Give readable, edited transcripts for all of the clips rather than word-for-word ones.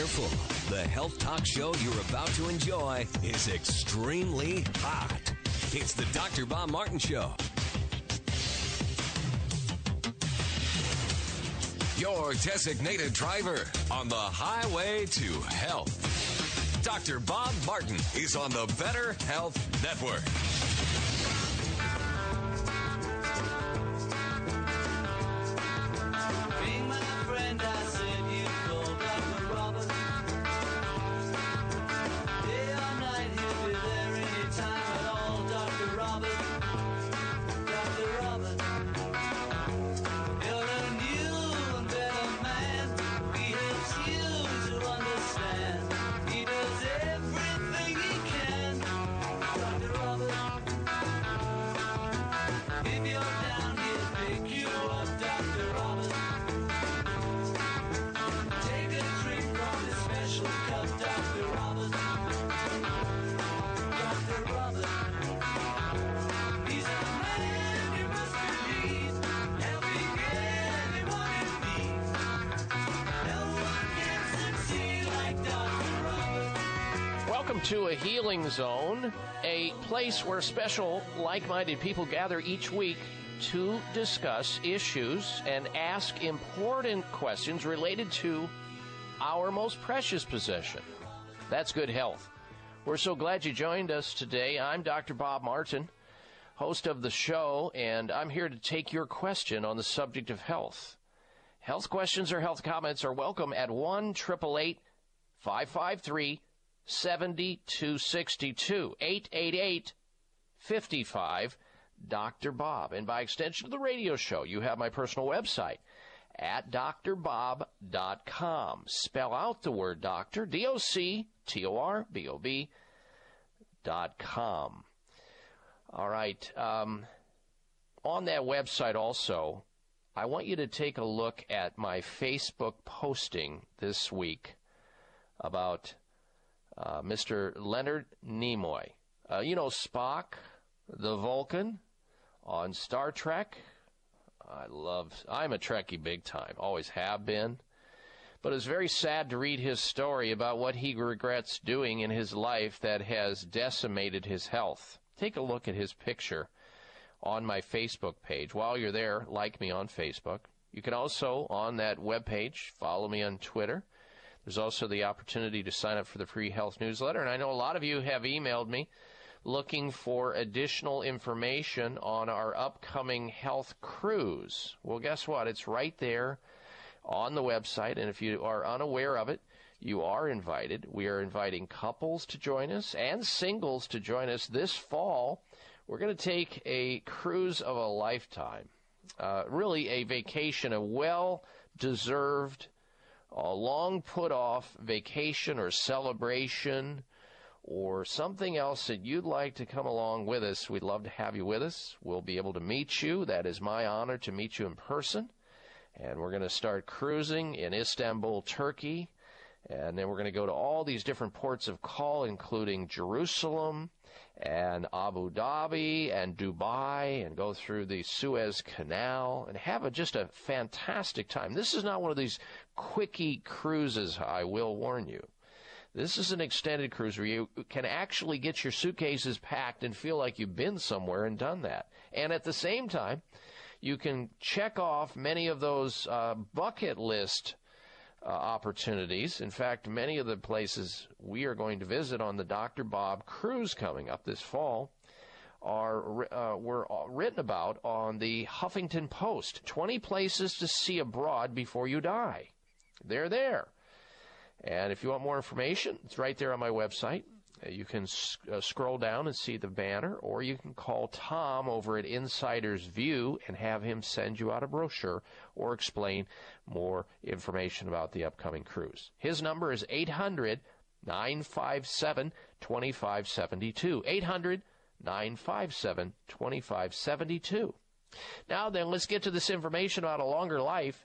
careful. The health talk show you're about to enjoy is extremely hot. It's the Dr. Bob Martin Show. Your designated driver on the highway to health. Dr. Bob Martin is on the Better Health Network. Being my friend, I said you called Dr. Robert. Day or night, he'll be there anytime at all. Dr. Robert, Dr. Robert. You're a new and better man. He helps you to understand. He does everything he can. Dr. Robert. If you're down, he'll pick you up. Dr. Robert. Take a drink from his special cup. Dr. Robert. Dr. Robert. He's a man you must believe, helping anyone in need. No one can succeed like Dr. Robert. Welcome to A Healing Zone, a place where special, like-minded people gather each week to discuss issues and ask important questions related to our most precious possession. That's good health. We're so glad you joined us today. I'm Dr. Bob Martin, host of the show, and I'm here to take your question on the subject of health. Health questions or health comments are welcome at 1-888-553-7262, 888-55 Dr. Bob. And by extension of the radio show, you have my personal website at drbob.com. Spell out the word doctor, DoctorBob.com. All right. On that website also, I want you to take a look at my Facebook posting this week about Mr. Leonard Nimoy. You know Spock, the Vulcan, on Star Trek. I'm a Trekkie big time, always have been. But it's very sad to read his story about what he regrets doing in his life that has decimated his health. Take a look at his picture on my Facebook page. While you're there, like me on Facebook. You can also, on that webpage, follow me on Twitter. There's also the opportunity to sign up for the free health newsletter. And I know a lot of you have emailed me looking for additional information on our upcoming health cruise. Well, guess what? It's right there on the website, and if you are unaware of it, you are invited. We are inviting couples to join us and singles to join us this fall. We're going to take a cruise of a lifetime, really a vacation, a well-deserved, long put-off vacation or celebration or something else that you'd like to come along with us. We'd love to have you with us. We'll be able to meet you. That is my honor to meet you in person. And we're going to start cruising in Istanbul, Turkey. And then we're going to go to all these different ports of call, including Jerusalem and Abu Dhabi and Dubai, and go through the Suez Canal and have just a fantastic time. This is not one of these quickie cruises, I will warn you. This is an extended cruise where you can actually get your suitcases packed and feel like you've been somewhere and done that. And at the same time, you can check off many of those bucket list opportunities. In fact, many of the places we are going to visit on the Dr. Bob cruise coming up this fall were written about on the Huffington Post. 20 places to see abroad before you die. They're there. And if you want more information, it's right there on my website. You can scroll down and see the banner, or you can call Tom over at Insider's View and have him send you out a brochure or explain more information about the upcoming cruise. His number is 800-957-2572. 800-957-2572. Now then, let's get to this information about a longer life.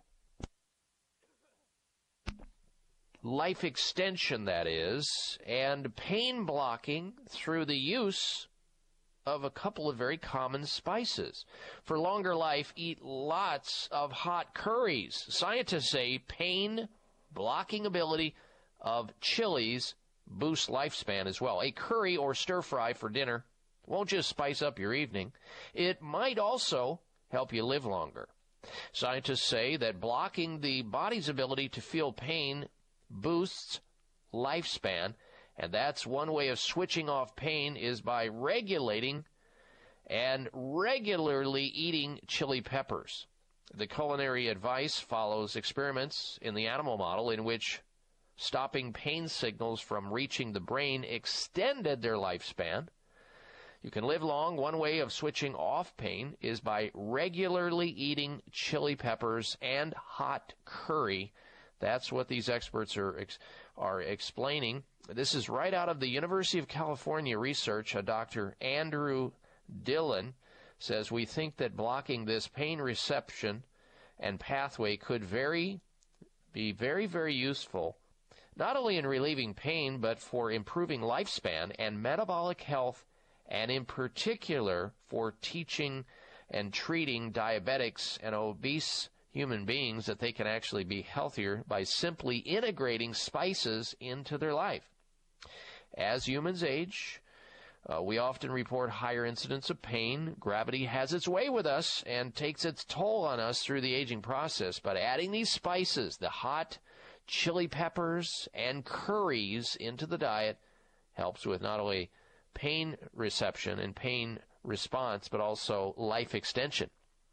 Life extension, that is, and pain blocking through the use of a couple of very common spices. For longer life, eat lots of hot curries. Scientists say pain blocking ability of chilies boosts lifespan as well. A curry or stir fry for dinner won't just spice up your evening. It might also help you live longer. Scientists say that blocking the body's ability to feel pain boosts lifespan, and that's one way of switching off pain is by regulating and regularly eating chili peppers. The culinary advice follows experiments in the animal model in which stopping pain signals from reaching the brain extended their lifespan. You can live long. One way of switching off pain is by regularly eating chili peppers and hot curry. That's what these experts are explaining. This is right out of the University of California research. Dr. Andrew Dillon says, we think that blocking this pain reception and pathway could be very, very useful, not only in relieving pain, but for improving lifespan and metabolic health, and in particular for teaching and treating diabetics and obese human beings that they can actually be healthier by simply integrating spices into their life. As humans age, we often report higher incidence of pain. Gravity has its way with us and takes its toll on us through the aging process. But adding these spices, the hot chili peppers and curries into the diet, helps with not only pain reception and pain response, but also life extension.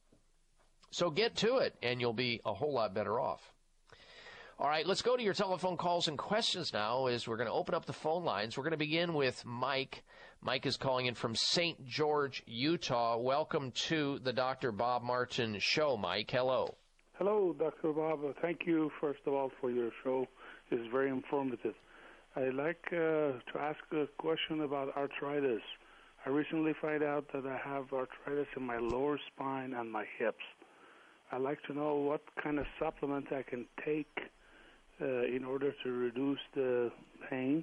So get to it, and you'll be a whole lot better off. All right, let's go to your telephone calls and questions now as we're going to open up the phone lines. We're going to begin with Mike. Mike is calling in from St. George, Utah. Welcome to the Dr. Bob Martin Show, Mike. Hello. Hello, Dr. Bob. Thank you, first of all, for your show. It's very informative. I'd like to ask a question about arthritis. I recently found out that I have arthritis in my lower spine and my hips. I'd like to know what kind of supplement I can take in order to reduce the pain.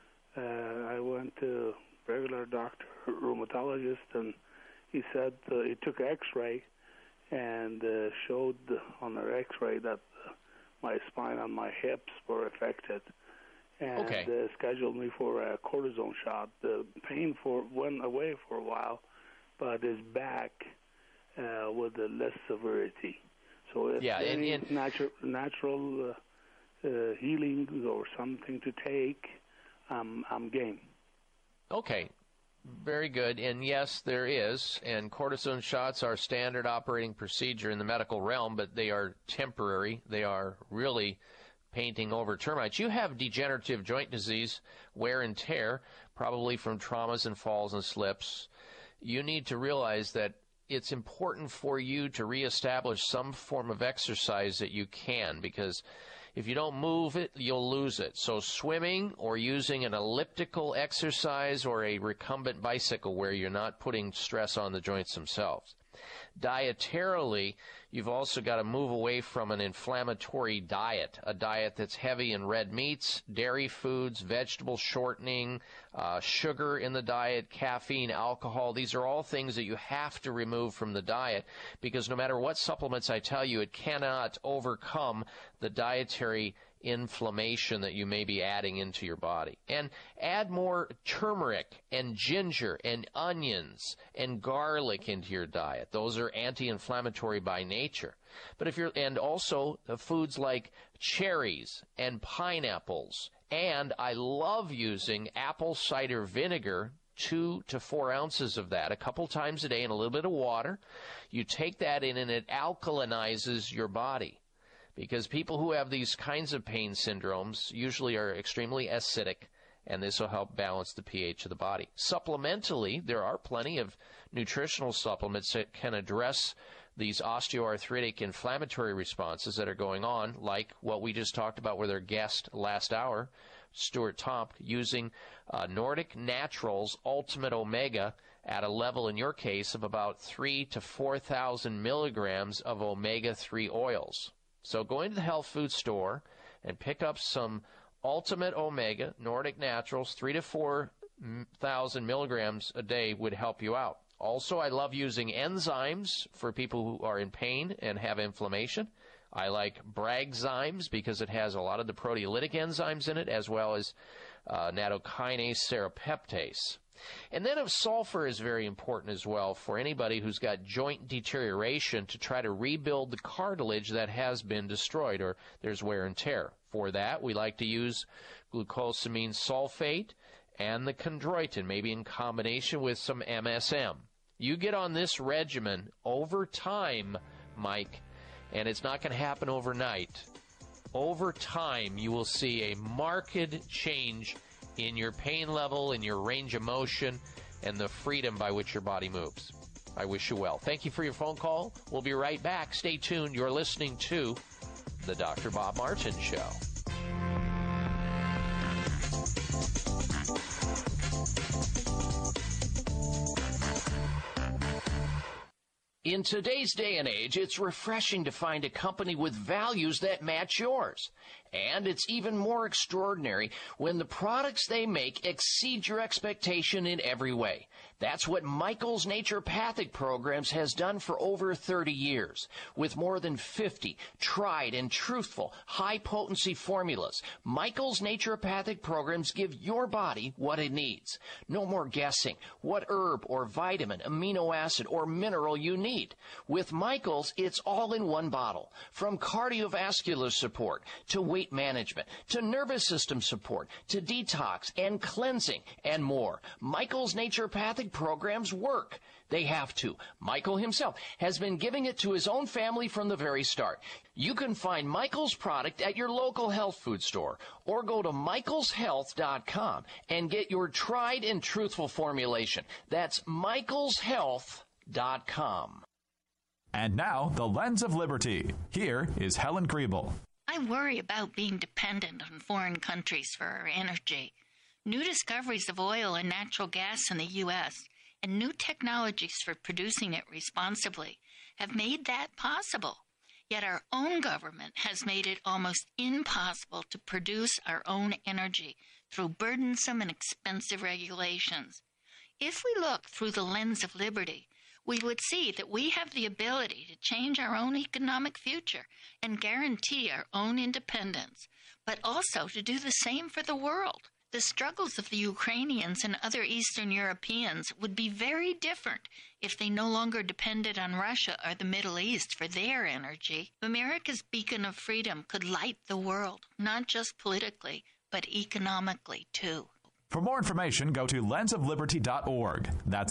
I went to a regular doctor, rheumatologist, and he said he took X-ray and showed on the X-ray that my spine and my hips were affected, and scheduled me for a cortisone shot. The pain went away for a while, but is back with a less severity. So if any natural healing or something to take, I'm game. Okay. Very good. And yes, there is. And cortisone shots are standard operating procedure in the medical realm, but they are temporary. They are really painting over termites. You have degenerative joint disease, wear and tear, probably from traumas and falls and slips. You need to realize that it's important for you to reestablish some form of exercise that you can, because if you don't move it, you'll lose it. So swimming or using an elliptical exercise or a recumbent bicycle where you're not putting stress on the joints themselves. Dietarily, you've also got to move away from an inflammatory diet, a diet that's heavy in red meats, dairy foods, vegetable shortening, sugar in the diet, caffeine, alcohol. These are all things that you have to remove from the diet, because no matter what supplements I tell you, it cannot overcome the dietary inflammation that you may be adding into your body. And add more turmeric and ginger and onions and garlic into your diet. Those are anti-inflammatory by nature. But and also foods like cherries and pineapples. And I love using apple cider vinegar, 2 to 4 ounces of that a couple times a day in a little bit of water. You take that in and it alkalinizes your body. Because people who have these kinds of pain syndromes usually are extremely acidic, and this will help balance the pH of the body. Supplementally, there are plenty of nutritional supplements that can address these osteoarthritic inflammatory responses that are going on, like what we just talked about with our guest last hour, Stuart Tomp, using Nordic Naturals Ultimate Omega at a level, in your case, of about 3,000 to 4,000 milligrams of omega-3 oils. So go into the health food store and pick up some Ultimate Omega, Nordic Naturals, 3,000 to 4,000 milligrams a day would help you out. Also, I love using enzymes for people who are in pain and have inflammation. I like Bragzymes because it has a lot of the proteolytic enzymes in it, as well as nattokinase serrapeptase. And then sulfur is very important as well for anybody who's got joint deterioration to try to rebuild the cartilage that has been destroyed or there's wear and tear. For that, we like to use glucosamine sulfate and the chondroitin, maybe in combination with some MSM. You get on this regimen over time, Mike, and it's not going to happen overnight. Over time, you will see a marked change in your pain level, in your range of motion, and the freedom by which your body moves. I wish you well. Thank you for your phone call. We'll be right back. Stay tuned. You're listening to The Dr. Bob Martin Show. In today's day and age, it's refreshing to find a company with values that match yours. And it's even more extraordinary when the products they make exceed your expectation in every way. That's what Michael's Naturopathic Programs has done for over 30 years. With more than 50 tried and truthful, high-potency formulas, Michael's Naturopathic Programs give your body what it needs. No more guessing what herb or vitamin, amino acid, or mineral you need. With Michael's, it's all in one bottle. From cardiovascular support to weight management, to nervous system support, to detox and cleansing, and more. Michael's Naturopathic Programs work. They have to. Michael himself has been giving it to his own family from the very start. You can find Michael's product at your local health food store or go to michaelshealth.com and get your tried and truthful formulation. That's michaelshealth.com. And now, the Lens of Liberty. Here is Helen Kriebel. I worry about being dependent on foreign countries for our energy. New discoveries of oil and natural gas in the U.S. and new technologies for producing it responsibly have made that possible. Yet our own government has made it almost impossible to produce our own energy through burdensome and expensive regulations. If we look through the lens of liberty, we would see that we have the ability to change our own economic future and guarantee our own independence, but also to do the same for the world. The struggles of the Ukrainians and other Eastern Europeans would be very different if they no longer depended on Russia or the Middle East for their energy. America's beacon of freedom could light the world, not just politically, but economically too. For more information, go to lensofliberty.org. That's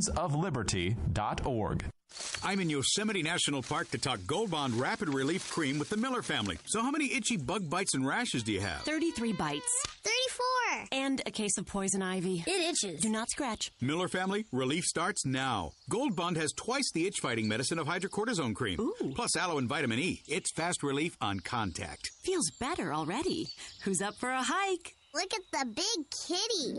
lensofliberty.org. I'm in Yosemite National Park to talk Gold Bond Rapid Relief Cream with the Miller family. So how many itchy bug bites and rashes do you have? 33 bites. 34. And a case of poison ivy. It itches. Do not scratch. Miller family, relief starts now. Gold Bond has twice the itch-fighting medicine of hydrocortisone cream. Ooh. Plus aloe and vitamin E. It's fast relief on contact. Feels better already. Who's up for a hike? Look at the big kitty.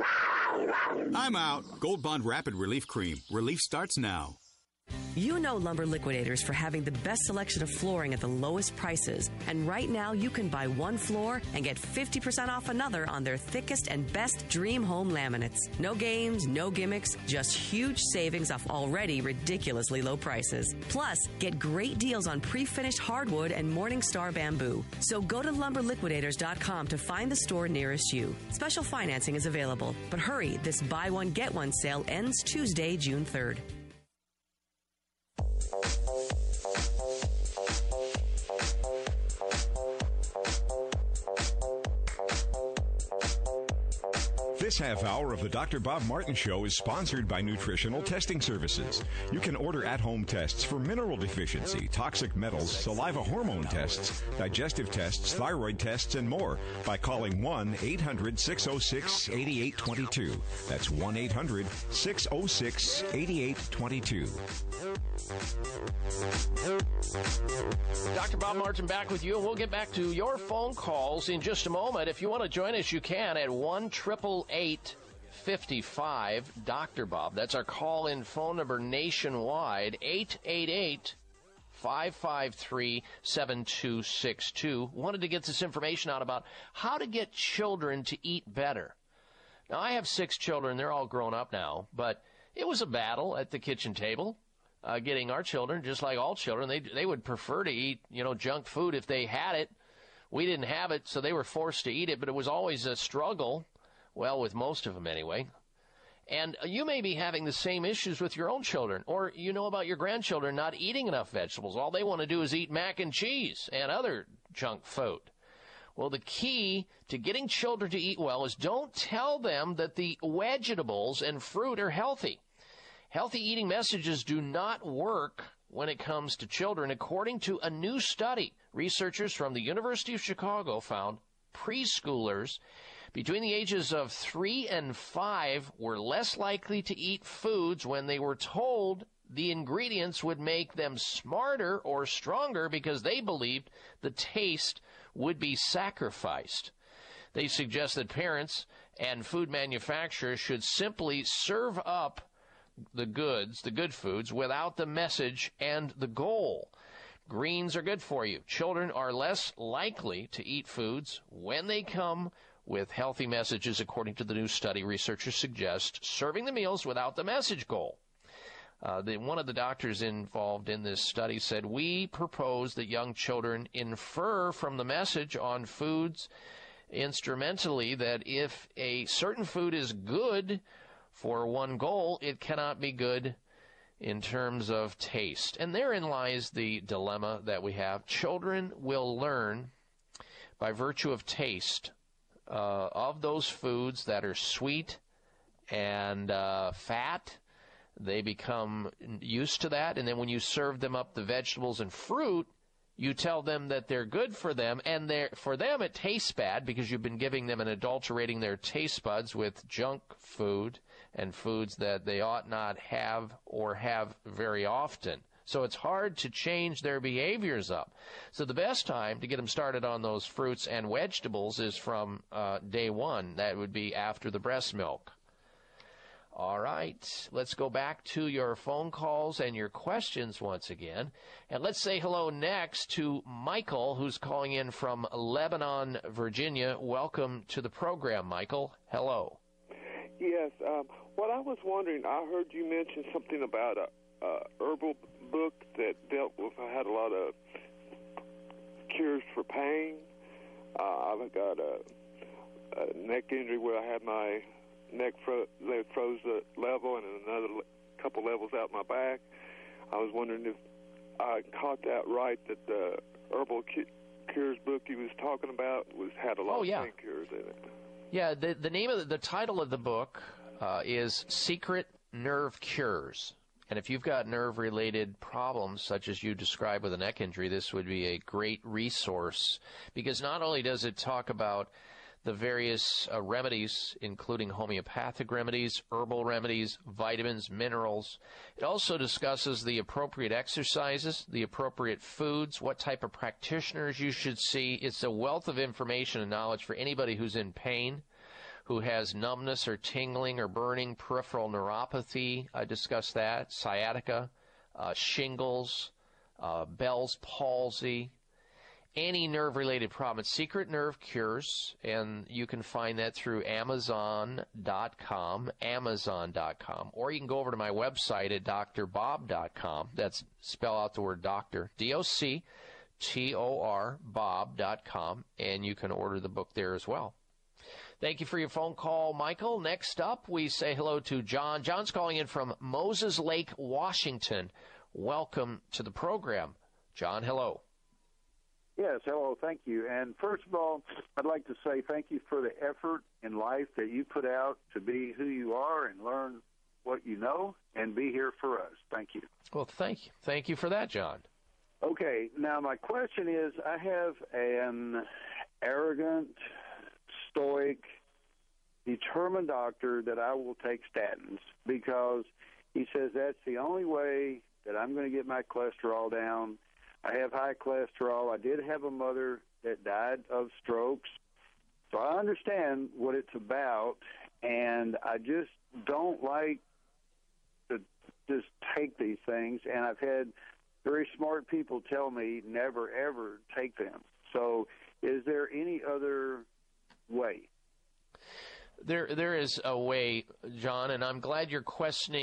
I'm out. Gold Bond Rapid Relief Cream. Relief starts now. You know Lumber Liquidators for having the best selection of flooring at the lowest prices. And right now, you can buy one floor and get 50% off another on their thickest and best Dream Home laminates. No games, no gimmicks, just huge savings off already ridiculously low prices. Plus, get great deals on pre-finished hardwood and Morningstar bamboo. So go to lumberliquidators.com to find the store nearest you. Special financing is available. But hurry, this buy one, get one sale ends Tuesday, June 3rd. This half hour of the Dr. Bob Martin Show is sponsored by Nutritional Testing Services. You can order at-home tests for mineral deficiency, toxic metals, saliva hormone tests, digestive tests, thyroid tests, and more by calling 1-800-606-8822. That's 1-800-606-8822. Dr. Bob Martin back with you, and we'll get back to your phone calls in just a moment. If you want to join us, you can at 1-888-55 Dr. Bob. That's our call-in phone number nationwide, 888-553-7262. Wanted to get this information out about how to get children to eat better. Now, I have 6 children. They're all grown up now, but it was a battle at the kitchen table. getting our children, just like all children. They would prefer to eat, junk food if they had it. We didn't have it, so they were forced to eat it, but it was always a struggle, well, with most of them anyway. And you may be having the same issues with your own children, or about your grandchildren not eating enough vegetables. All they want to do is eat mac and cheese and other junk food. Well, the key to getting children to eat well is don't tell them that the vegetables and fruit are healthy. Healthy eating messages do not work when it comes to children. According to a new study, researchers from the University of Chicago found preschoolers between the ages of 3 and 5 were less likely to eat foods when they were told the ingredients would make them smarter or stronger because they believed the taste would be sacrificed. They suggest that parents and food manufacturers should simply serve up the good foods, without the message and the goal. Greens are good for you. Children are less likely to eat foods when they come with healthy messages, according to the new study. Researchers suggest serving the meals without the message goal. One of the doctors involved in this study said, we propose that young children infer from the message on foods instrumentally that if a certain food is good for one goal, it cannot be good in terms of taste. And therein lies the dilemma that we have. Children will learn by virtue of taste of those foods that are sweet and fat. They become used to that, and then when you serve them up the vegetables and fruit, you tell them that they're good for them, and for them it tastes bad because you've been giving them and adulterating their taste buds with junk food and foods that they ought not have or have very often. So it's hard to change their behaviors up. So the best time to get them started on those fruits and vegetables is from day one. That would be after the breast milk. All right, let's go back to your phone calls and your questions once again. And let's say hello next to Michael, who's calling in from Lebanon, Virginia. Welcome to the program, Michael. Hello. Yes, what I was wondering, I heard you mention something about a herbal book that dealt with, I had a lot of cures for pain. I've got a neck injury where I had my neck froze a level and another couple levels out my back. I was wondering if I caught that right, that the herbal cures book he was talking about had a lot of pain cures in it. Yeah, the name of the title of the book is Secret Nerve Cures. And if you've got nerve-related problems, such as you described with a neck injury, this would be a great resource, because not only does it talk about the various remedies, including homeopathic remedies, herbal remedies, vitamins, minerals. It also discusses the appropriate exercises, the appropriate foods, what type of practitioners you should see. It's a wealth of information and knowledge for anybody who's in pain, who has numbness or tingling or burning, peripheral neuropathy. I discussed that, sciatica, shingles, Bell's palsy, any nerve-related problem. It's Secret Nerve Cures, and you can find that through Amazon.com, or you can go over to my website at drbob.com. That's spell out the word doctor, D-O-C-T-O-R, bob.com, and you can order the book there as well. Thank you for your phone call, Michael. Next up, we say hello to John. John's calling in from Moses Lake, Washington. Welcome to the program. John, hello. Yes, hello, thank you. And first of all, I'd like to say thank you for the effort in life that you put out to be who you are and learn what you know and be here for us. Thank you. Well, thank you. Thank you for that, John. Okay, now my question is, I have an arrogant, stoic, determined doctor that I will take statins because he says that's the only way that I'm going to get my cholesterol down. I have high cholesterol. I did have a mother that died of strokes. So I understand what it's about, and I just don't like to just take these things. And I've had very smart people tell me never, ever take them. So is there any other way? There is a way, John, and I'm glad you're questioning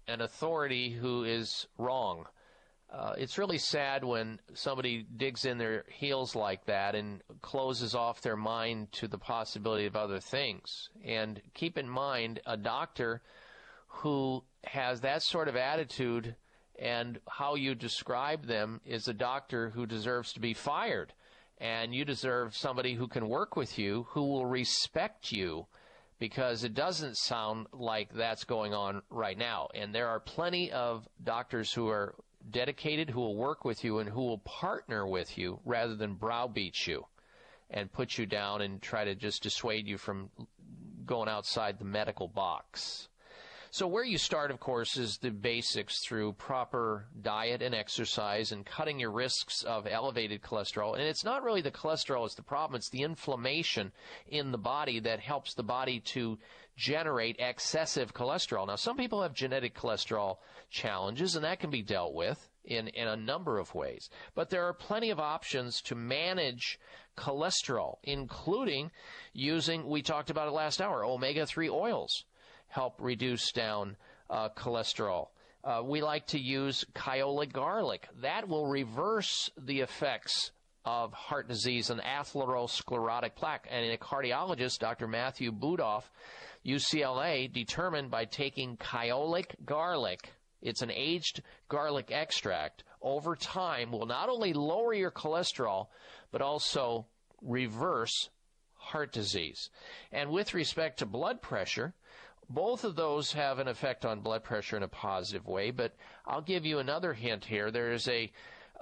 an authority who is wrong. It's really sad when somebody digs in their heels like that and closes off their mind to the possibility of other things. And keep in mind, a doctor who has that sort of attitude and how you describe them is a doctor who deserves to be fired. And you deserve somebody who can work with you, who will respect you, because it doesn't sound like that's going on right now. And there are plenty of doctors who are dedicated, who will work with you and who will partner with you rather than browbeat you and put you down and try to just dissuade you from going outside the medical box. So where you start, of course, is the basics through proper diet and exercise and cutting your risks of elevated cholesterol. And it's not really the cholesterol that's the problem. It's the inflammation in the body that helps the body to generate excessive cholesterol. Now, some people have genetic cholesterol challenges, and that can be dealt with in a number of ways. But there are plenty of options to manage cholesterol, including using, we talked about it last hour, omega-3 oils help reduce down cholesterol. We like to use kyolic garlic. That will reverse the effects of heart disease and atherosclerotic plaque. And a cardiologist, Dr. Matthew Budoff, UCLA, determined by taking kyolic garlic, it's an aged garlic extract, over time will not only lower your cholesterol, but also reverse heart disease. And with respect to blood pressure, both of those have an effect on blood pressure in a positive way, but I'll give you another hint here. There is a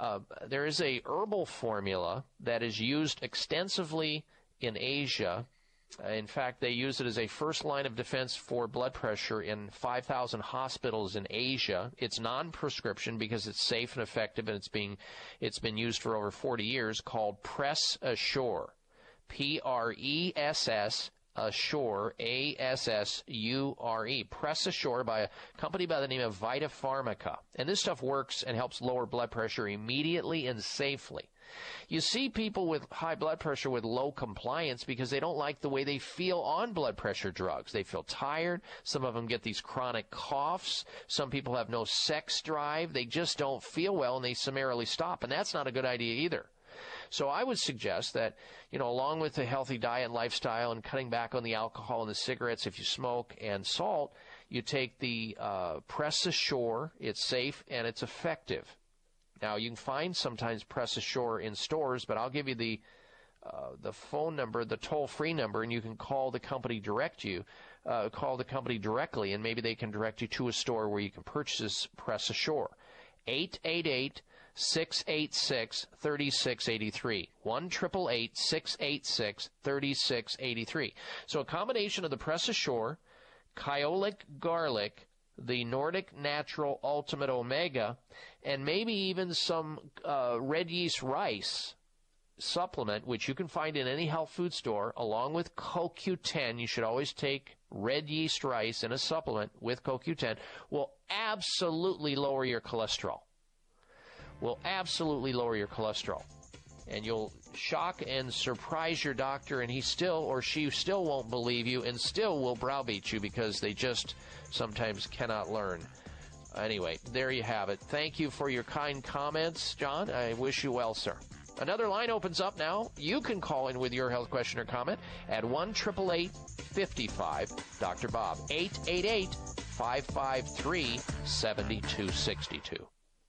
herbal formula that is used extensively in Asia. In fact, they use it as a first line of defense for blood pressure in 5,000 hospitals in Asia. It's non-prescription because it's safe and effective, and it's been used for over 40 years, called Press Assure. P-R-E-S-S Assure, A-S-S-U-R-E. Press Assure by a company by the name of Vita Pharmica. And this stuff works and helps lower blood pressure immediately and safely. You see people with high blood pressure with low compliance because they don't like the way they feel on blood pressure drugs. They feel tired. Some of them get these chronic coughs. Some people have no sex drive. They just don't feel well, and they summarily stop. And that's not a good idea either. So I would suggest that, along with a healthy diet and lifestyle and cutting back on the alcohol and the cigarettes if you smoke and salt, you take the Press Assure. It's safe and it's effective. Now, you can find sometimes Press Assure in stores, but I'll give you the phone number, the toll-free number, and you can call the company directly, and maybe they can direct you to a store where you can purchase Press Assure. 888-686-3683. 1-888-686-3683. So a combination of the Press Assure, kyolic garlic, the Nordic Natural Ultimate Omega, and maybe even some red yeast rice supplement, which you can find in any health food store, along with CoQ10. You should always take red yeast rice in a supplement with CoQ10, will absolutely lower your cholesterol. And you'll shock and surprise your doctor, and he still or she still won't believe you and still will browbeat you because they just sometimes cannot learn. Anyway, there you have it. Thank you for your kind comments, John. I wish you well, sir. Another line opens up now. You can call in with your health question or comment at 1-888-55 Dr. Bob, 888-553-7262.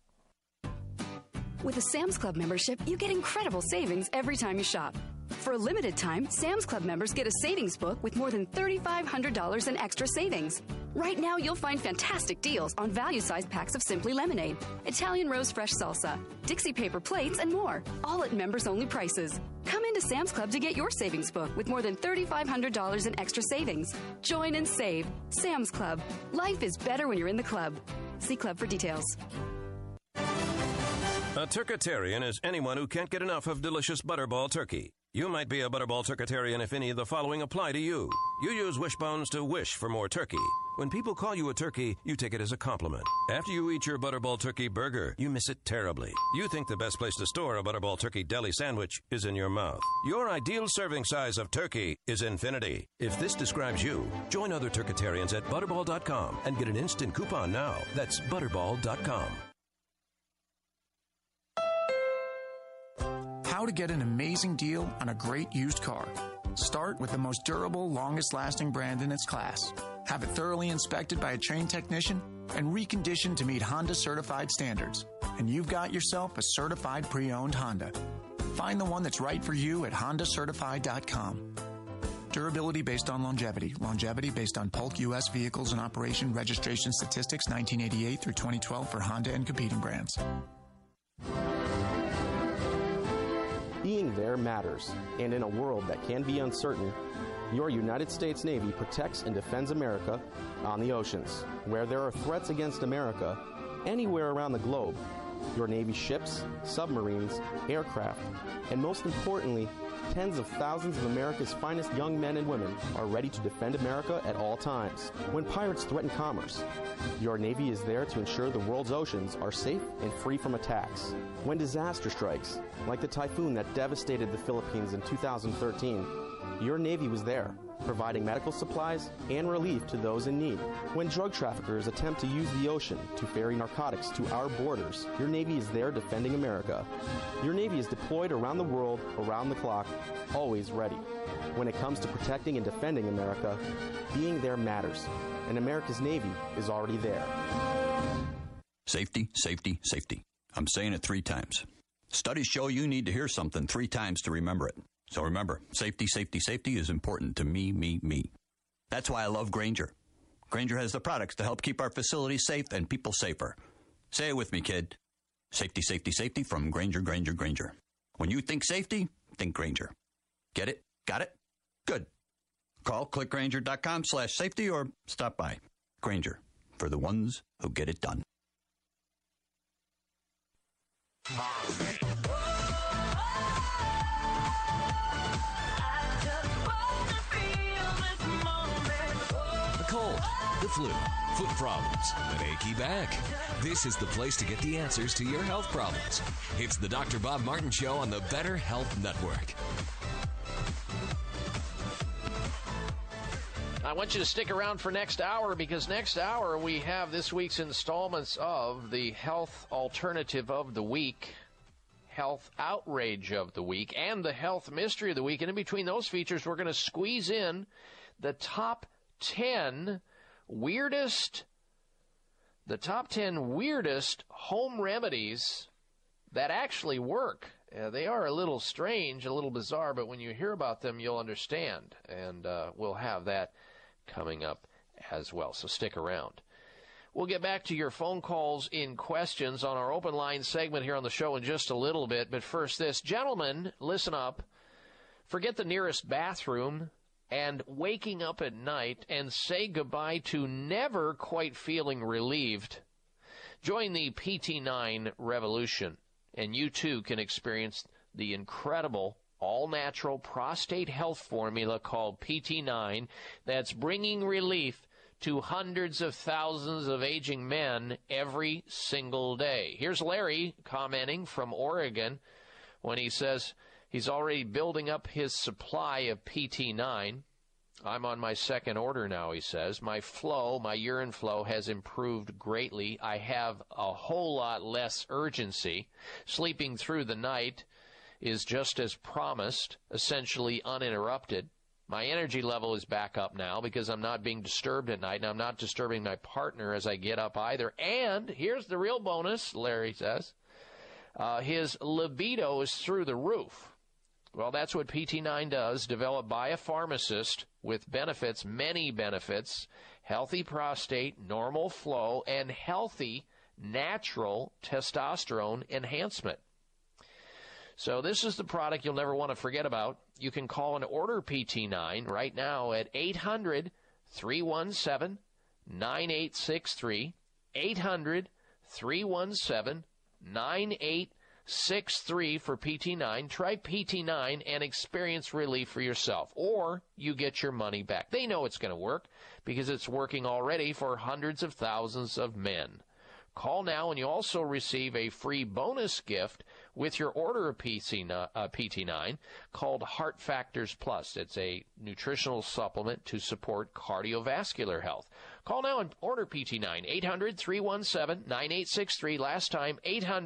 With a Sam's Club membership, you get incredible savings every time you shop. For a limited time, Sam's Club members get a savings book with more than $3,500 in extra savings. Right now, you'll find fantastic deals on value-sized packs of Simply Lemonade, Italian Rose Fresh Salsa, Dixie Paper Plates, and more, all at members-only prices. Come into Sam's Club to get your savings book with more than $3,500 in extra savings. Join and save. Sam's Club. Life is better when you're in the club. See Club for details. A turkitarian is anyone who can't get enough of delicious Butterball turkey. You might be a Butterball Turkitarian if any of the following apply to you. You use Wishbones to wish for more turkey. When people call you a turkey, you take it as a compliment. After you eat your Butterball Turkey burger, you miss it terribly. You think the best place to store a Butterball Turkey deli sandwich is in your mouth. Your ideal serving size of turkey is infinity. If this describes you, join other Turkitarians at Butterball.com and get an instant coupon now. That's Butterball.com. How to get an amazing deal on a great used car. Start with the most durable, longest-lasting brand in its class. Have it thoroughly inspected by a trained technician and reconditioned to meet Honda certified standards. And you've got yourself a certified pre-owned Honda. Find the one that's right for you at HondaCertified.com. Durability based on longevity. Longevity based on Polk U.S. Vehicles in Operation Registration Statistics 1988 through 2012 for Honda and competing brands. Being there matters, and in a world that can be uncertain, your United States Navy protects and defends America on the oceans. Where there are threats against America, anywhere around the globe, your Navy ships, submarines, aircraft, and most importantly, tens of thousands of America's finest young men and women are ready to defend America at all times. When pirates threaten commerce, your Navy is there to ensure the world's oceans are safe and free from attacks. When disaster strikes, like the typhoon that devastated the Philippines in 2013, your Navy was there, providing medical supplies and relief to those in need. When drug traffickers attempt to use the ocean to ferry narcotics to our borders, your Navy is there defending America. Your Navy is deployed around the world, around the clock, always ready. When it comes to protecting and defending America, being there matters, and America's Navy is already there. Safety, safety, safety. I'm saying it 3 times. Studies show you need to hear something 3 times to remember it. So remember, safety, safety, safety is important to me, me, me. That's why I love Grainger. Grainger has the products to help keep our facilities safe and people safer. Say it with me, kid. Safety, safety, safety from Grainger, Grainger, Grainger. When you think safety, think Grainger. Get it? Got it? Good. Call clickgrainger.com/safety or stop by. Grainger, for the ones who get it done. Cold, the flu, foot problems, an achy back. This is the place to get the answers to your health problems. It's the Dr. Bob Martin Show on the Better Health Network. I want you to stick around for next hour, because next hour we have this week's installments of the Health Alternative of the Week, Health Outrage of the Week, and the Health Mystery of the Week. And in between those features, we're going to squeeze in the top 10 weirdest home remedies that actually work. They are a little strange, a little bizarre, but when you hear about them, you'll understand. And we'll have that coming up as well. So stick around. We'll get back to your phone calls in questions on our open line segment here on the show in just a little bit. But first this. Gentlemen, listen up. Forget the nearest bathroom and waking up at night, and say goodbye to never quite feeling relieved. Join the PT9 revolution, and you too can experience the incredible all-natural prostate health formula called PT9 that's bringing relief to hundreds of thousands of aging men every single day. Here's Larry commenting from Oregon when he says he's already building up his supply of PT9. I'm on my second order now, he says. My urine flow has improved greatly. I have a whole lot less urgency. Sleeping through the night is just as promised, essentially uninterrupted. My energy level is back up now because I'm not being disturbed at night, and I'm not disturbing my partner as I get up either. And here's the real bonus, Larry says. His libido is through the roof. Well, that's what PT9 does, developed by a pharmacist with benefits, many benefits, healthy prostate, normal flow, and healthy natural testosterone enhancement. So this is the product you'll never want to forget about. You can call and order PT9 right now at 800-317-9863, 800-317-9863. 9863 for PT9. Try PT9 and experience relief for yourself, or you get your money back. They know it's going to work because it's working already for hundreds of thousands of men. Call now and you also receive a free bonus gift with your order of PT9 called Heart Factors Plus. It's a nutritional supplement to support cardiovascular health. Call now and order PT9, 800-317-9863. Last time,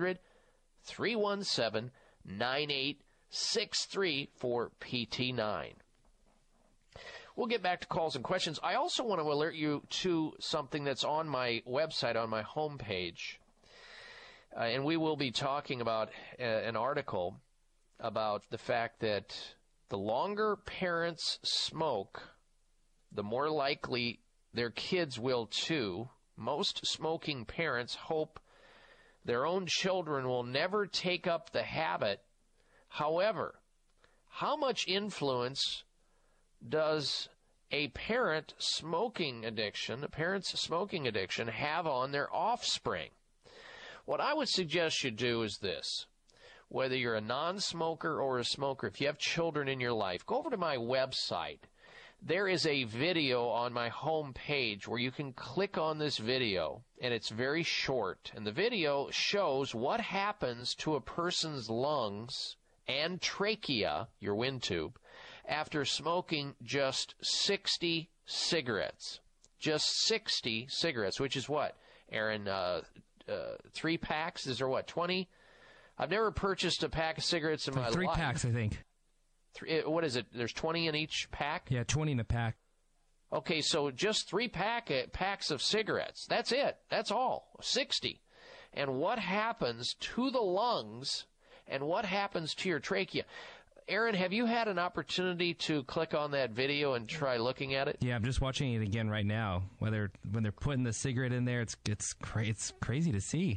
800-317-9863 for PT9. We'll get back to calls and questions. I also want to alert you to something that's on my website, on my homepage. And we will be talking about an article about the fact that the longer parents smoke, the more likely their kids will too. Most smoking parents hope their own children will never take up the habit. However, how much influence does a parent's smoking addiction have on their offspring? What I would suggest you do is this. Whether you're a non-smoker or a smoker, if you have children in your life, go over to my website. There is a video on my home page where you can click on this video, and it's very short. And the video shows what happens to a person's lungs and trachea, your wind tube, after smoking just 60 cigarettes. Just 60 cigarettes, which is what, Aaron, 3 packs? Is there what, 20? I've never purchased a pack of cigarettes in my life. 3 packs, I think. What is it? There's 20 in each pack? Yeah, 20 in a pack. Okay, so just 3 packs of cigarettes. That's it. That's all. 60. And what happens to the lungs and what happens to your trachea? Aaron, have you had an opportunity to click on that video and try looking at it? Yeah, I'm just watching it again right now. When they're putting the cigarette in there, it's crazy to see.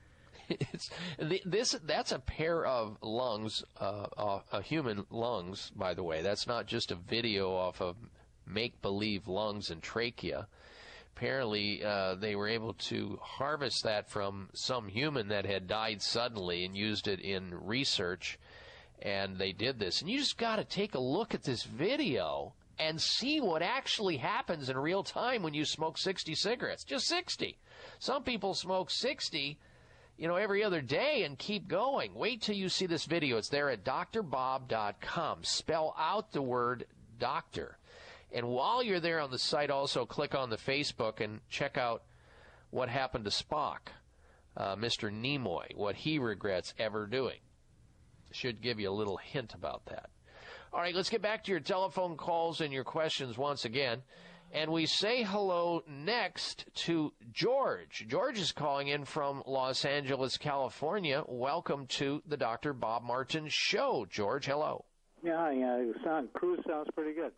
That's a pair of lungs, human lungs, by the way. That's not just a video off of make-believe lungs and trachea. Apparently, they were able to harvest that from some human that had died suddenly and used it in research. And they did this. And you just got to take a look at this video and see what actually happens in real time when you smoke 60 cigarettes. Just 60. Some people smoke 60, every other day and keep going. Wait till you see this video. It's there at drbob.com. Spell out the word doctor. And while you're there on the site, also click on the Facebook and check out what happened to Spock, Mr. Nimoy, what he regrets ever doing. Should give you a little hint about that. All right, let's get back to your telephone calls and your questions once again. And we say hello next to George. George is calling in from Los Angeles, California. Welcome to the Dr. Bob Martin Show. George, hello. Yeah, cruise sounds pretty good.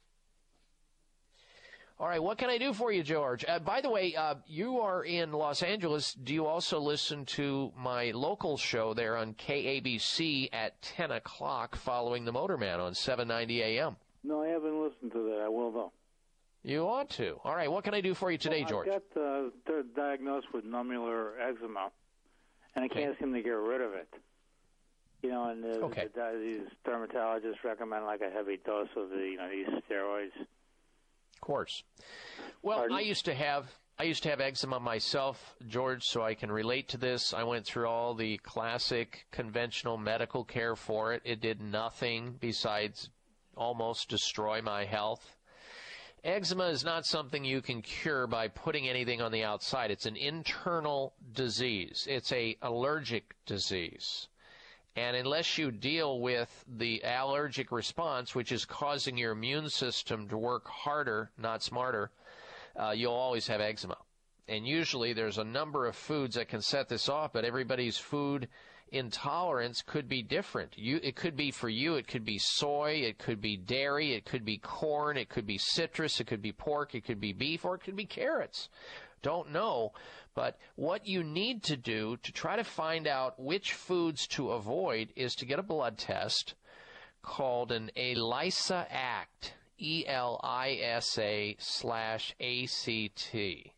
All right, what can I do for you, George? By the way, you are in Los Angeles. Do you also listen to my local show there on KABC at 10 o'clock following the Motorman on 790 AM? No, I haven't listened to that. I will, though. You ought to. All right, what can I do for you today, George? I got diagnosed with nummular eczema, and I can't seem to get rid of it. And these dermatologists recommend like a heavy dose of these steroids. Of course. Well, I used to have eczema myself, George, so I can relate to this. I went through all the classic conventional medical care for it. It did nothing besides almost destroy my health. Eczema is not something you can cure by putting anything on the outside. It's an internal disease. It's an allergic disease. And unless you deal with the allergic response, which is causing your immune system to work harder, not smarter, you'll always have eczema. And usually there's a number of foods that can set this off, but everybody's food intolerance could be different. It could be for you, it could be soy, it could be dairy, it could be corn, it could be citrus, it could be pork, it could be beef, or it could be carrots. Don't know. But what you need to do to try to find out which foods to avoid is to get a blood test called an ELISA ACT, ELISA/ACT.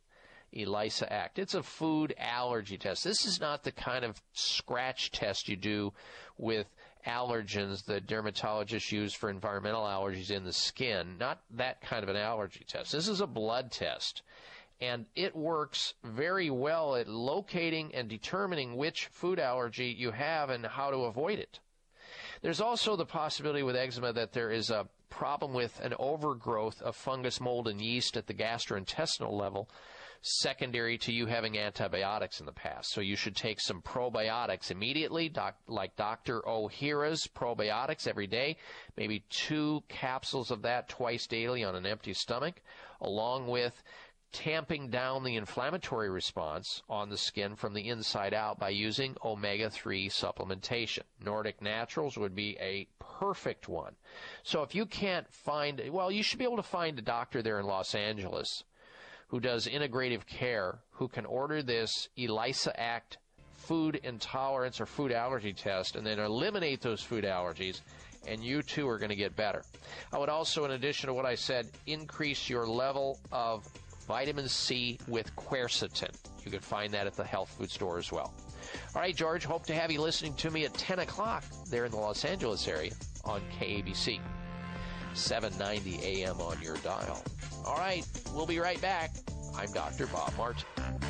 ELISA Act. It's a food allergy test. This is not the kind of scratch test you do with allergens that dermatologists use for environmental allergies in the skin. Not that kind of an allergy test. This is a blood test. And it works very well at locating and determining which food allergy you have and how to avoid it. There's also the possibility with eczema that there is a problem with an overgrowth of fungus, mold, and yeast at the gastrointestinal level, secondary to you having antibiotics in the past. So you should take some probiotics immediately, like Dr. Ohhira's probiotics every day, maybe 2 capsules of that twice daily on an empty stomach, along with tamping down the inflammatory response on the skin from the inside out by using omega-3 supplementation. Nordic Naturals would be a perfect one. So if you can't find, well, you should be able to find a doctor there in Los Angeles who does integrative care, who can order this ELISA Act food intolerance or food allergy test and then eliminate those food allergies, and you too are going to get better. I would also, in addition to what I said, increase your level of vitamin C with quercetin. You can find that at the health food store as well. All right, George, hope to have you listening to me at 10 o'clock there in the Los Angeles area on KABC. 790 AM on your dial. All right, we'll be right back. I'm Dr. Bob Martin.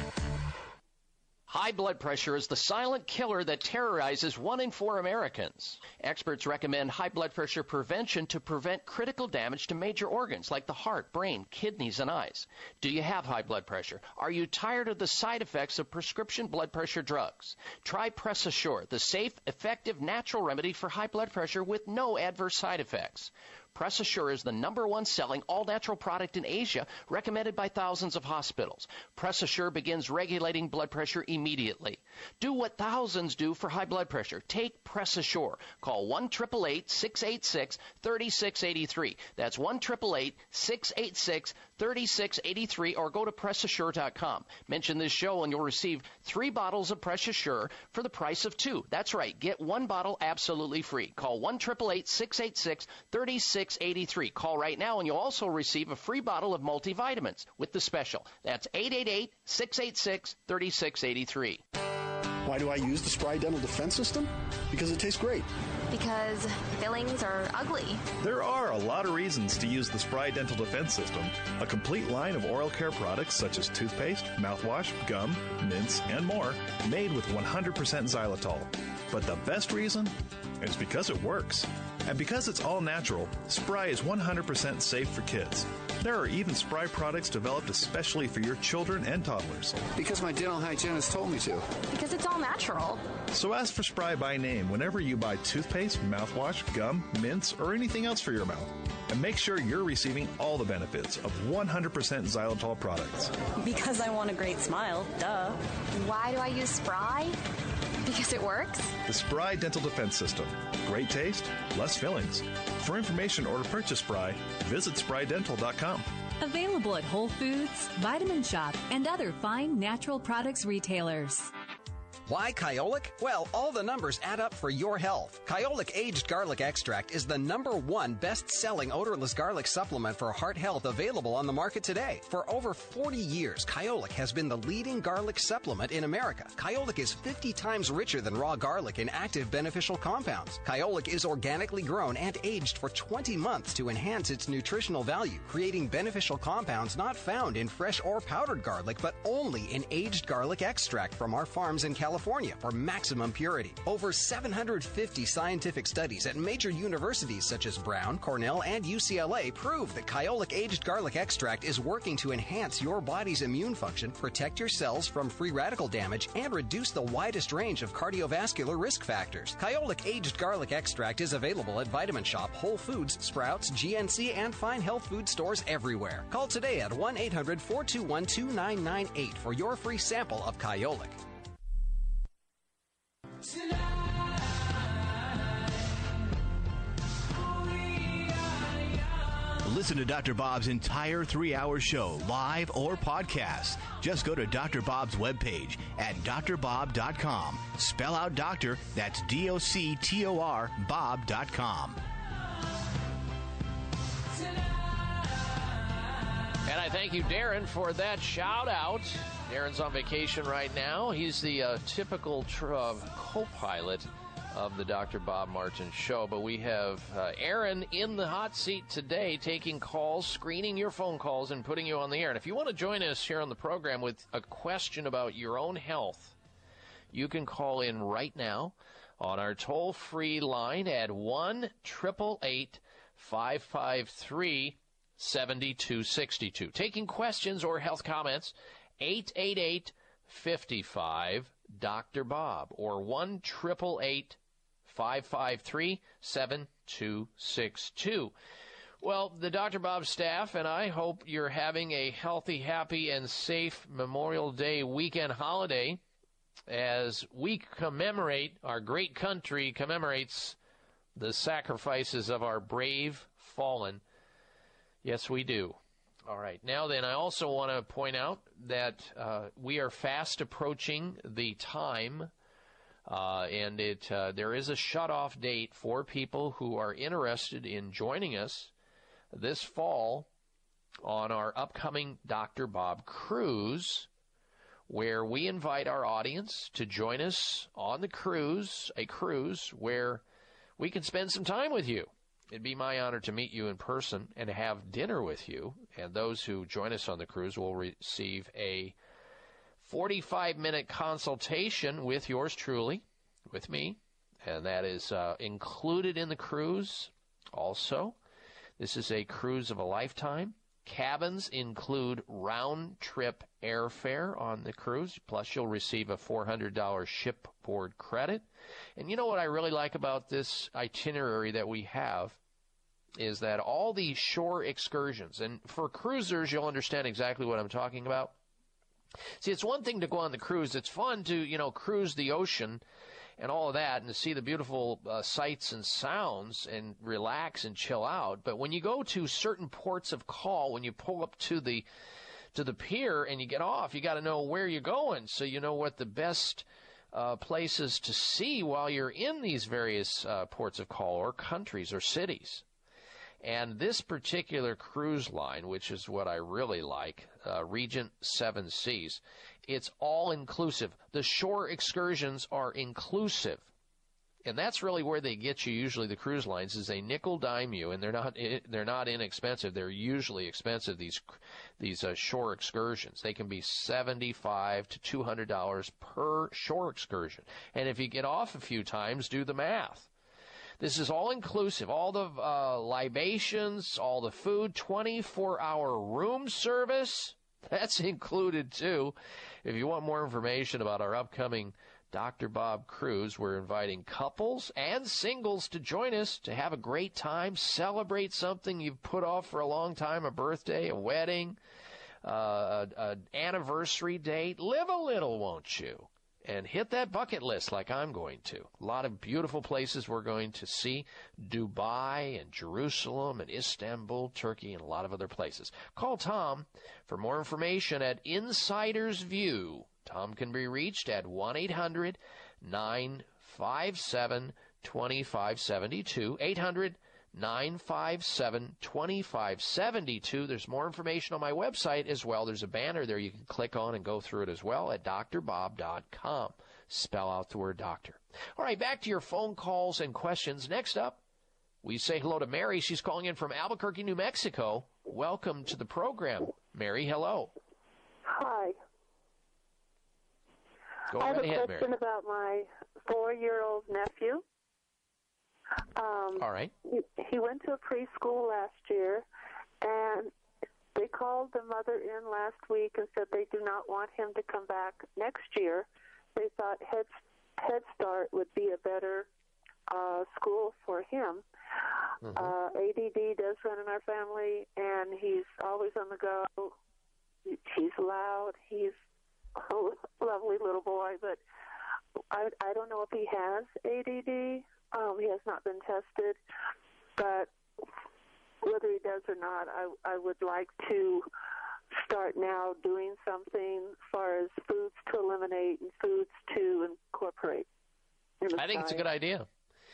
High blood pressure is the silent killer that terrorizes 1 in 4 Americans. Experts recommend high blood pressure prevention to prevent critical damage to major organs like the heart, brain, kidneys, and eyes. Do you have high blood pressure? Are you tired of the side effects of prescription blood pressure drugs? Try Press Assure, the safe, effective, natural remedy for high blood pressure with no adverse side effects. Press Assure is the #1 selling all-natural product in Asia, recommended by thousands of hospitals. Press Assure begins regulating blood pressure immediately. Do what thousands do for high blood pressure. Take Press Assure. Call 1-888-686-3683. That's 1-888-686-3683, or go to PressAssure.com. Mention this show and you'll receive 3 bottles of Press Assure for the price of 2. That's right. Get 1 bottle absolutely free. Call 1-888-686-3683. Call right now and you'll also receive a free bottle of multivitamins with the special. That's 888-686-3683. Why do I use the Spry Dental Defense System? Because it tastes great. Because fillings are ugly. There are a lot of reasons to use the Spry Dental Defense System, a complete line of oral care products such as toothpaste, mouthwash, gum, mints, and more, made with 100% xylitol. But the best reason is because it works. And because it's all natural, Spry is 100% safe for kids. There are even Spry products developed especially for your children and toddlers. Because my dental hygienist told me to. Because it's all natural. So ask for Spry by name whenever you buy toothpaste, mouthwash, gum, mints, or anything else for your mouth. And make sure you're receiving all the benefits of 100% xylitol products. Because I want a great smile. Duh. Why do I use Spry? Because it works? The Spry Dental Defense System. Great taste, less fillings. For information or to purchase Spry, visit sprydental.com. Available at Whole Foods, Vitamin Shop, and other fine natural products retailers. Why Kyolic? Well, all the numbers add up for your health. Kyolic Aged Garlic Extract is the #1 best-selling odorless garlic supplement for heart health available on the market today. For over 40 years, Kyolic has been the leading garlic supplement in America. Kyolic is 50 times richer than raw garlic in active beneficial compounds. Kyolic is organically grown and aged for 20 months to enhance its nutritional value, creating beneficial compounds not found in fresh or powdered garlic, but only in aged garlic extract from our farms in California for maximum purity. Over 750 scientific studies at major universities such as Brown, Cornell, and UCLA prove that Kyolic Aged Garlic Extract is working to enhance your body's immune function, protect your cells from free radical damage, and reduce the widest range of cardiovascular risk factors. Kyolic Aged Garlic Extract is available at Vitamin Shop, Whole Foods, Sprouts, GNC, and fine health food stores everywhere. Call today at 1-800-421-2998 for your free sample of Kyolic. Listen to Dr. Bob's entire 3-hour show, live or podcast. Just go to Dr. Bob's webpage at drbob.com. Spell out doctor, that's DOCTOR, Bob.com. And And I thank you, Darren, for that shout-out. Darren's on vacation right now. He's the typical co-pilot of the Dr. Bob Martin Show. But we have Aaron in the hot seat today, taking calls, screening your phone calls, and putting you on the air. And if you want to join us here on the program with a question about your own health, you can call in right now on our toll-free line at 1-888-553-7262. Taking questions or health comments, 888-55-Dr. Bob or 1-888-553-7262. Well, the Dr. Bob staff and I hope you're having a healthy, happy, and safe Memorial Day weekend holiday as we commemorate, our great country commemorates the sacrifices of our brave fallen. Yes, we do. All right. Now then, I also want to point out that we are fast approaching the time, and there is a shutoff date for people who are interested in joining us this fall on our upcoming Dr. Bob Cruise, where we invite our audience to join us on the cruise, a cruise where we can spend some time with you. It'd be my honor to meet you in person and to have dinner with you. And those who join us on the cruise will receive a 45-minute consultation with yours truly, with me. And that is included in the cruise also. This is a cruise of a lifetime. Cabins include round-trip airfare on the cruise, plus you'll receive a $400 shipboard credit. And you know what I really like about this itinerary that we have is that all the shore excursions, and for cruisers, you'll understand exactly what I'm talking about. See, it's one thing to go on the cruise. It's fun to, cruise the ocean and all of that and to see the beautiful sights and sounds and relax and chill out. But when you go to certain ports of call, when you pull up to the pier and you get off, you got to know where you're going so you know what the best places to see while you're in these various ports of call or countries or cities. And this particular cruise line, which is what I really like, Regent Seven Seas, it's all-inclusive. The shore excursions are inclusive. And that's really where they get you usually, the cruise lines, is they nickel-dime you, and they're not inexpensive. They're usually expensive, these shore excursions. They can be $75 to $200 per shore excursion. And if you get off a few times, do the math. This is all-inclusive, all the libations, all the food, 24-hour room service. That's included, too. If you want more information about our upcoming Dr. Bob Cruise, we're inviting couples and singles to join us to have a great time, celebrate something you've put off for a long time, a birthday, a wedding, an anniversary date. Live a little, won't you? And hit that bucket list like I'm going to. A lot of beautiful places we're going to see. Dubai and Jerusalem and Istanbul, Turkey, and a lot of other places. Call Tom for more information at Insider's View. Tom can be reached at 1-800-957-2572. 800-957-2572. There's more information on my website as well. There's a banner there you can click on and go through it as well at drbob.com. Spell out the word doctor. All right, back to your phone calls and questions. Next up, we say hello to Mary. She's calling in from Albuquerque, New Mexico. Welcome to the program. Mary, hello. Hi. Go I have right ahead, a question Mary. about my 4-year-old nephew. All right. He went to a preschool last year, and they called the mother in last week and said they do not want him to come back next year. They thought Head Start would be a better school for him. Mm-hmm. ADD does run in our family, and he's always on the go. He's loud. He's a lovely little boy, but I don't know if he has ADD. He has not been tested, but whether he does or not, I would like to start now doing something as far as foods to eliminate and foods to incorporate. I think it's a good idea.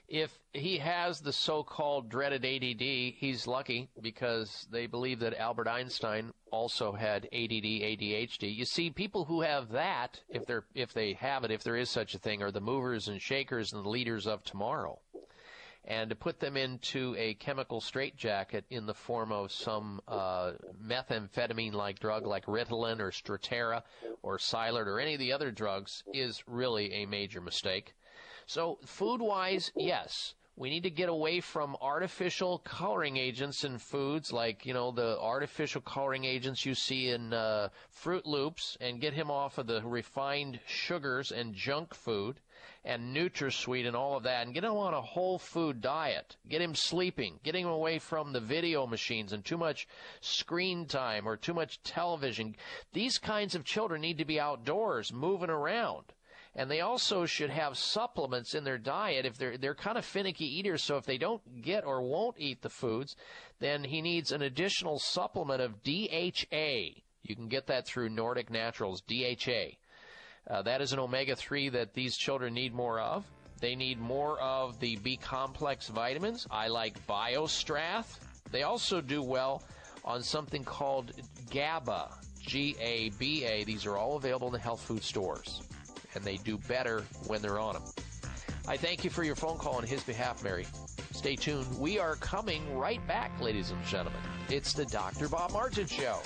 If he has the so-called dreaded ADD, he's lucky because they believe that Albert Einstein also had ADD, ADHD. You see, people who have that, if they have it, if there is such a thing, are the movers and shakers and the leaders of tomorrow. And to put them into a chemical straitjacket in the form of some methamphetamine-like drug like Ritalin or Strattera or Cylert or any of the other drugs is really a major mistake. So food-wise, yes, we need to get away from artificial coloring agents in foods like, the artificial coloring agents you see in Fruit Loops, and get him off of the refined sugars and junk food and NutraSweet and all of that, and get him on a whole food diet. Get him sleeping. Get him away from the video machines and too much screen time or too much television. These kinds of children need to be outdoors, moving around. And they also should have supplements in their diet if they're kind of finicky eaters. So if they don't get or won't eat the foods, then he needs an additional supplement of DHA. You can get that through Nordic Naturals, DHA. That is an omega-3 that these children need more of. They need more of the B-complex vitamins. I like BioStrath. They also do well on something called GABA, G-A-B-A. These are all available in the health food stores, and they do better when they're on them. I thank you for your phone call on his behalf, Mary. Stay tuned. We are coming right back, ladies and gentlemen. It's the Dr. Bob Martin Show.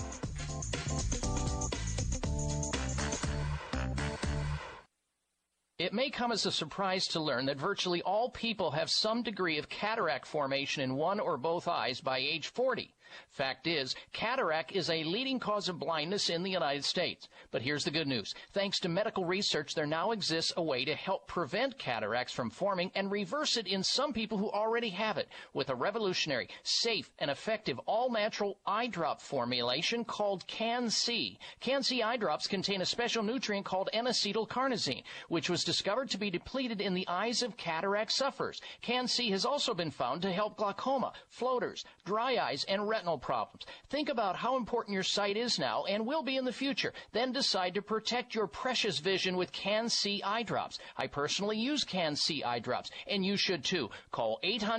It may come as a surprise to learn that virtually all people have some degree of cataract formation in one or both eyes by age 40. Fact is, cataract is a leading cause of blindness in the United States. But here's the good news. Thanks to medical research, there now exists a way to help prevent cataracts from forming and reverse it in some people who already have it with a revolutionary, safe, and effective all-natural eye drop formulation called Can-C. Can-C eye drops contain a special nutrient called N-acetylcarnosine, which was discovered to be depleted in the eyes of cataract sufferers. Can-C has also been found to help glaucoma, floaters, dry eyes, and retinal problems. Think about how important your sight is now and will be in the future. Then decide to protect your precious vision with Can-C eye drops. I personally use Can-C eye drops, and you should too. Call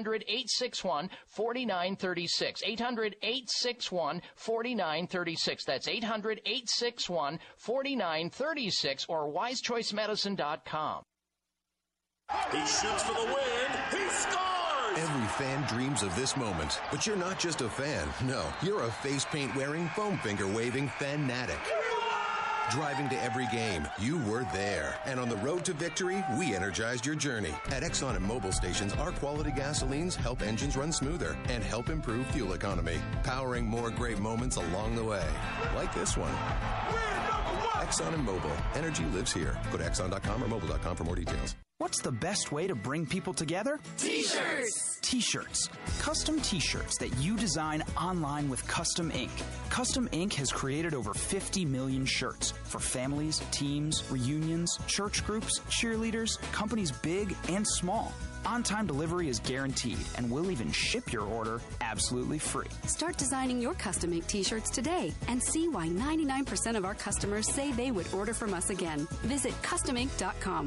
800-861-4936. 800-861-4936. That's 800-861-4936 or wisechoicemedicine.com. He shoots for the win. He scores! Every fan dreams of this moment, but you're not just a fan. No, you're a face paint wearing, foam finger waving fanatic. Driving to every game, you were there. And on the road to victory, we energized your journey. At Exxon and Mobil stations, our quality gasolines help engines run smoother and help improve fuel economy, powering more great moments along the way. Like this one. Exxon and Mobil. Energy lives here. Go to Exxon.com or Mobil.com for more details. What's the best way to bring people together? T-shirts! T-shirts. Custom T-shirts that you design online with Custom Ink. Custom Ink has created over 50 million shirts for families, teams, reunions, church groups, cheerleaders, companies big and small. On-time delivery is guaranteed, and we'll even ship your order absolutely free. Start designing your Custom Ink T-shirts today and see why 99% of our customers say they would order from us again. Visit CustomInk.com.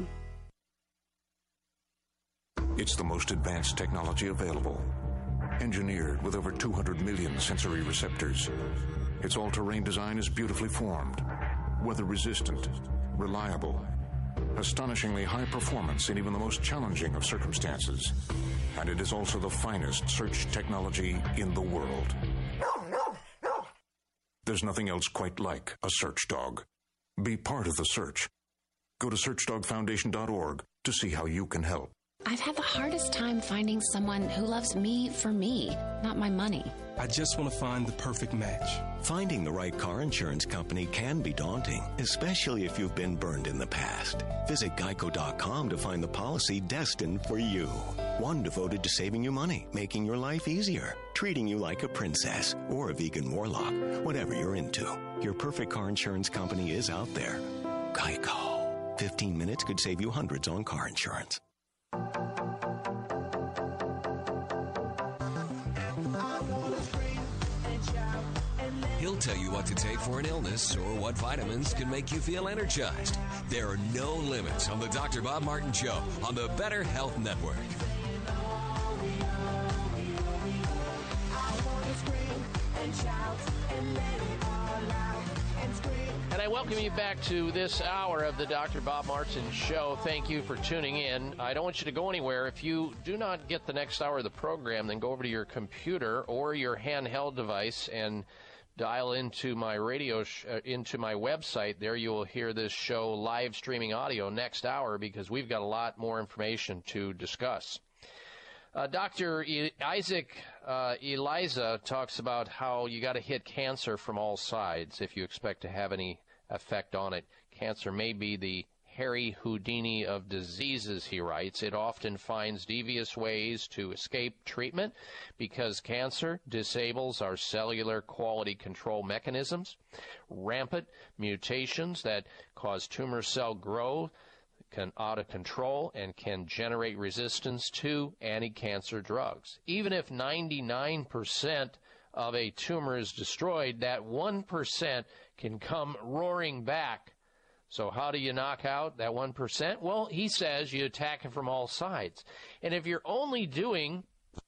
It's the most advanced technology available. Engineered with over 200 million sensory receptors. Its all-terrain design is beautifully formed, weather-resistant, reliable, astonishingly high performance in even the most challenging of circumstances. And it is also the finest search technology in the world. There's nothing else quite like a search dog. Be part of the search. Go to searchdogfoundation.org to see how you can help. I've had the hardest time finding someone who loves me for me, not my money. I just want to find the perfect match. Finding the right car insurance company can be daunting, especially if you've been burned in the past. Visit Geico.com to find the policy destined for you. One devoted to saving you money, making your life easier, treating you like a princess or a vegan warlock, whatever you're into. Your perfect car insurance company is out there. Geico. 15 minutes could save you hundreds on car insurance. He'll tell you what to take for an illness or what vitamins can make you feel energized. There are no limits on the Dr. Bob Martin Show on the Better Health Network. And I welcome you back to this hour of the Dr. Bob Martin Show. Thank you for tuning in. I don't want you to go anywhere. If you do not get the next hour of the program, then go over to your computer or your handheld device and dial into my into my website. There you will hear this show live streaming audio next hour because we've got a lot more information to discuss. Dr. Isaac Eliza talks about how you got to hit cancer from all sides if you expect to have any effect on it. Cancer may be the Harry Houdini of diseases, he writes. It often finds devious ways to escape treatment because cancer disables our cellular quality control mechanisms. Rampant mutations that cause tumor cell growth can out of control and can generate resistance to anti-cancer drugs. Even if 99% of a tumor is destroyed, that 1% can come roaring back. So how do you knock out that 1%? Well, he says you attack it from all sides. And if you're only doing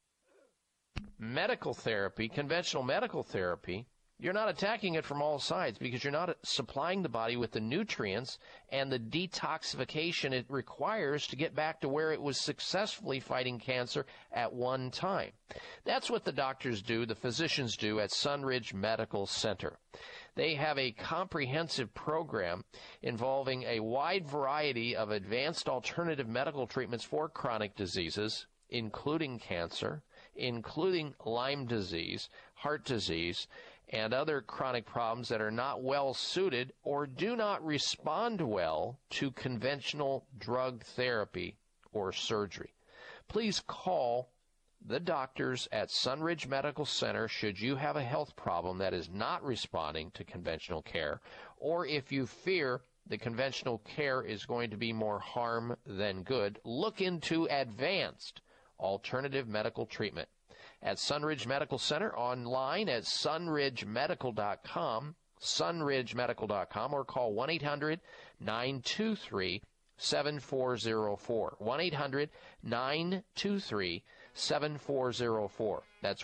medical therapy, conventional medical therapy, you're not attacking it from all sides because you're not supplying the body with the nutrients and the detoxification it requires to get back to where it was successfully fighting cancer at one time. That's what the doctors do, the physicians do at Sunridge Medical Center. They have a comprehensive program involving a wide variety of advanced alternative medical treatments for chronic diseases, including cancer, including Lyme disease, heart disease, and other chronic problems that are not well suited or do not respond well to conventional drug therapy or surgery. Please call the doctors at Sunridge Medical Center should you have a health problem that is not responding to conventional care, or if you fear the conventional care is going to be more harm than good, look into advanced alternative medical treatment. At Sunridge Medical Center, online at sunridgemedical.com, sunridgemedical.com, or call 1-800-923-7404, 1-800-923-7404. That's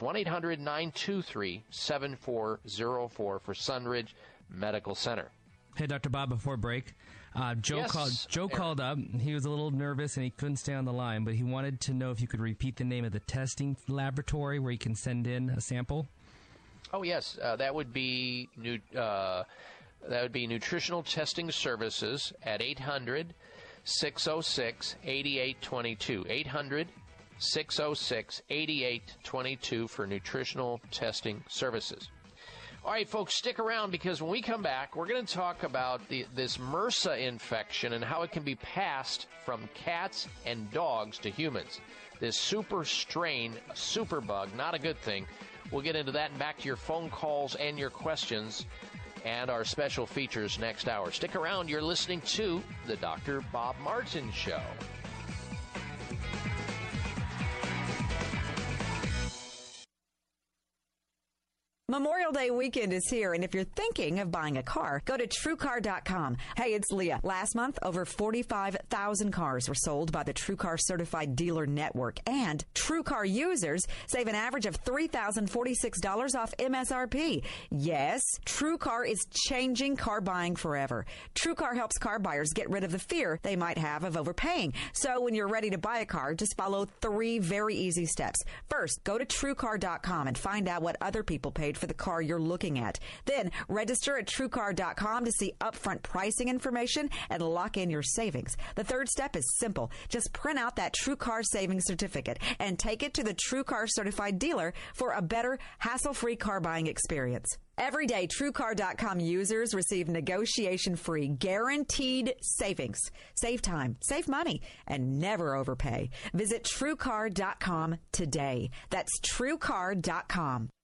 1-800-923-7404 for Sunridge Medical Center. Hey, Dr. Bob, before break, Joe called up. He was a little nervous and he couldn't stay on the line, but he wanted to know if you could repeat the name of the testing laboratory where you can send in a sample. Oh, yes. That would be Nutritional Testing Services at 800-606-8822. 800-606-8822 for Nutritional Testing Services. All right, folks, stick around because when we come back, we're going to talk about this MRSA infection and how it can be passed from cats and dogs to humans. This super strain, superbug, not a good thing. We'll get into that and back to your phone calls and your questions and our special features next hour. Stick around. You're listening to the Dr. Bob Martin Show. Memorial Day weekend is here, and if you're thinking of buying a car, go to TrueCar.com. Hey, it's Leah. Last month, over 45,000 cars were sold by the TrueCar Certified Dealer Network, and TrueCar users save an average of $3,046 off MSRP. Yes, TrueCar is changing car buying forever. TrueCar helps car buyers get rid of the fear they might have of overpaying. So when you're ready to buy a car, just follow 3 very easy steps. First, go to TrueCar.com and find out what other people paid for the car you're looking at. Then register at TrueCar.com to see upfront pricing information and lock in your savings. The third step is simple. Just print out that TrueCar savings certificate and take it to the TrueCar certified dealer for a better, hassle-free car buying experience. Every day, TrueCar.com users receive negotiation-free, guaranteed savings. Save time, save money, and never overpay. Visit TrueCar.com today. That's TrueCar.com.